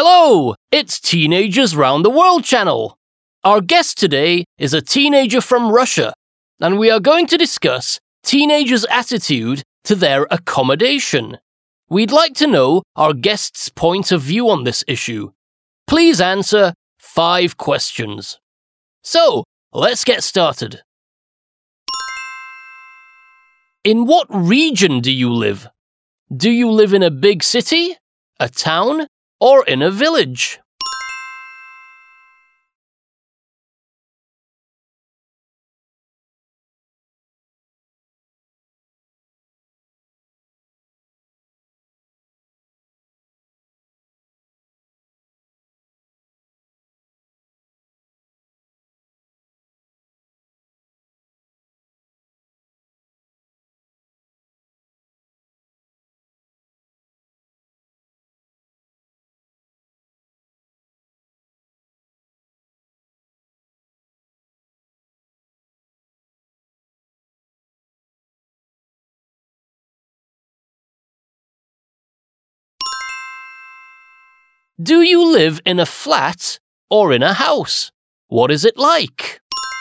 Hello, it's Teenagers Round the World channel. Our guest today is a teenager from Russia, and we are going to discuss teenagers' attitude to their accommodation. We'd like to know our guest's point of view on this issue. Please answer 5 questions. So, let's get started. In what region do you live? Do you live in a big city, a town, or in a village? Do you live in a flat or in a house? What is it like?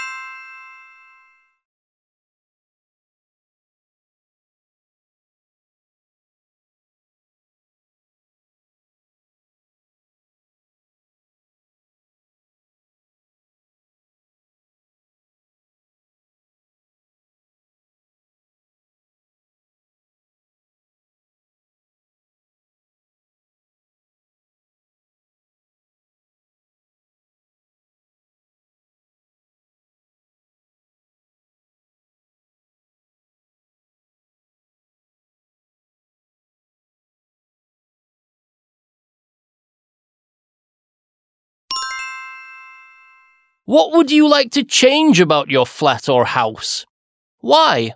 What would you like to change about your flat or house? Why?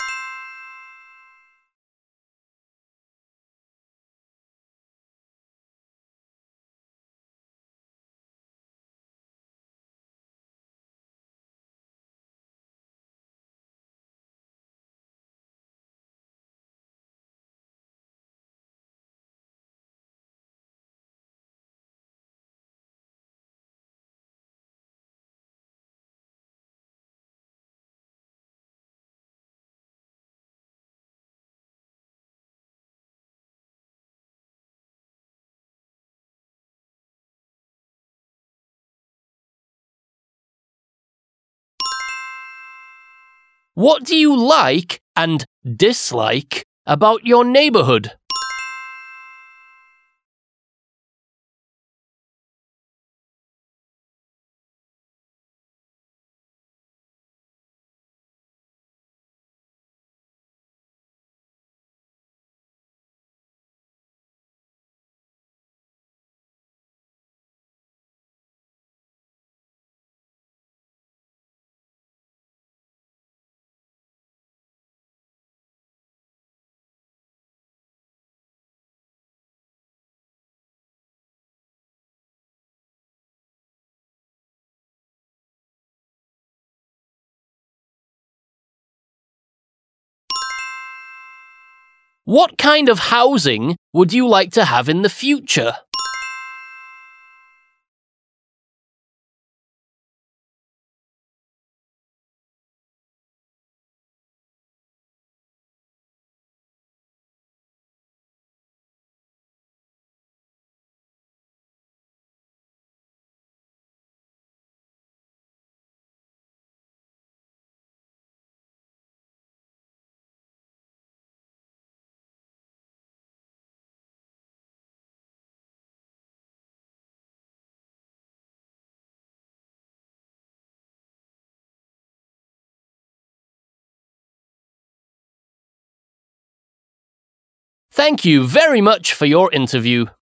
What do you like and dislike about your neighborhood? What kind of housing would you like to have in the future? Thank you very much for your interview.